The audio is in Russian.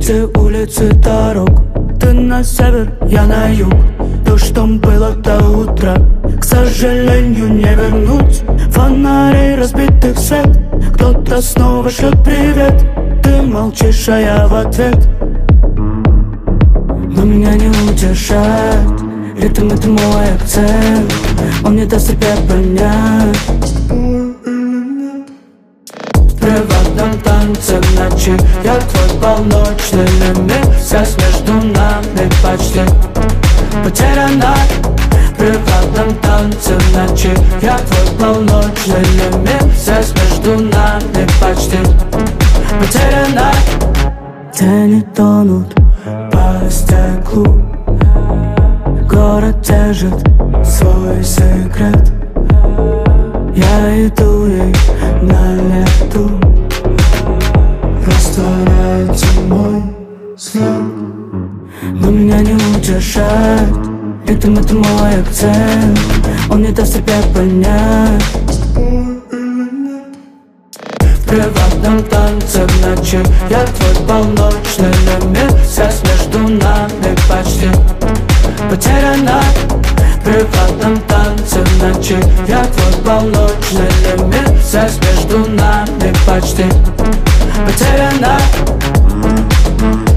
Эти улицы дорог, ты на север, я на юг. То, что было до утра, к сожалению, не вернуть. Фонарей разбитых свет, кто-то снова шлет привет. Ты молчишь, а я в ответ. Но меня не утешает ритм, это мой акцент. Он не даст себе понять. В приватном танце в ночи я твой полночный лимит. Связь между нами почти потеряна. В приватном танце в ночи я твой полночный лимит. Связь между нами почти потеряна. Тени тонут по стеклу, город держит свой секрет. Я иду ей на лету, растворяется мой след. Но меня не утешает ритм, это мой акцент. Он не даст себе понять. В приватном танце в ночи я твой полночный лимит. Связь между нами почти потеряна. В приватном танце в ночи я твой полночный лимит. Связь между нами почти потеряна.